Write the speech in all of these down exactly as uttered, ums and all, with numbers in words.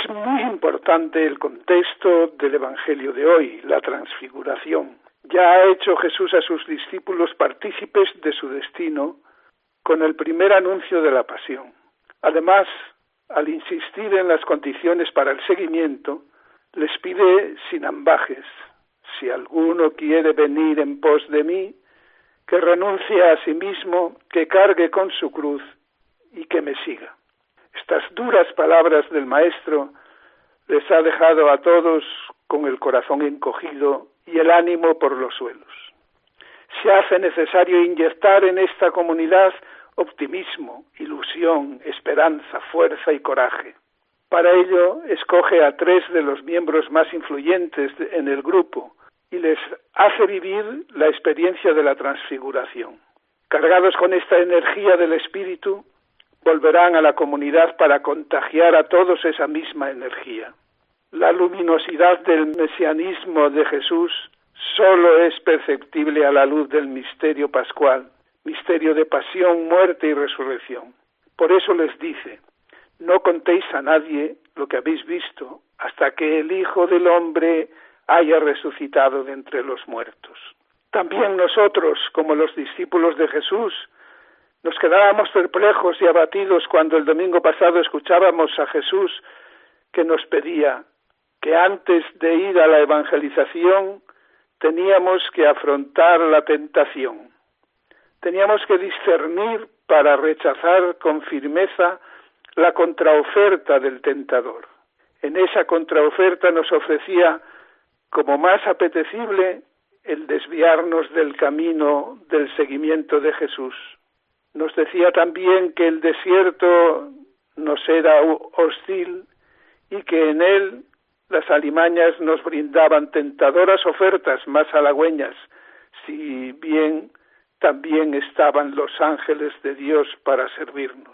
muy importante el contexto del Evangelio de hoy, la transfiguración. Ya ha hecho Jesús a sus discípulos partícipes de su destino con el primer anuncio de la pasión. Además, al insistir en las condiciones para el seguimiento, les pide sin ambajes: si alguno quiere venir en pos de mí, que renuncie a sí mismo, que cargue con su cruz y que me siga. Estas duras palabras del Maestro les ha dejado a todos con el corazón encogido y el ánimo por los suelos. Se hace necesario inyectar en esta comunidad optimismo, ilusión, esperanza, fuerza y coraje. Para ello, escoge a tres de los miembros más influyentes en el grupo y les hace vivir la experiencia de la transfiguración. Cargados con esta energía del Espíritu, volverán a la comunidad para contagiar a todos esa misma energía. La luminosidad del mesianismo de Jesús solo es perceptible a la luz del misterio pascual, misterio de pasión, muerte y resurrección. Por eso les dice: no contéis a nadie lo que habéis visto hasta que el Hijo del Hombre haya resucitado de entre los muertos. También nosotros, como los discípulos de Jesús, nos quedábamos perplejos y abatidos cuando el domingo pasado escuchábamos a Jesús que nos pedía que antes de ir a la evangelización teníamos que afrontar la tentación. Teníamos que discernir para rechazar con firmeza la contraoferta del tentador. En esa contraoferta nos ofrecía como más apetecible el desviarnos del camino del seguimiento de Jesús. Nos decía también que el desierto nos era hostil y que en él las alimañas nos brindaban tentadoras ofertas más halagüeñas, si bien también estaban los ángeles de Dios para servirnos.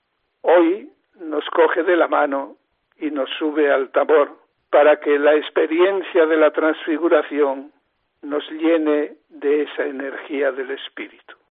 Hoy nos coge de la mano y nos sube al Tabor para que la experiencia de la transfiguración nos llene de esa energía del Espíritu.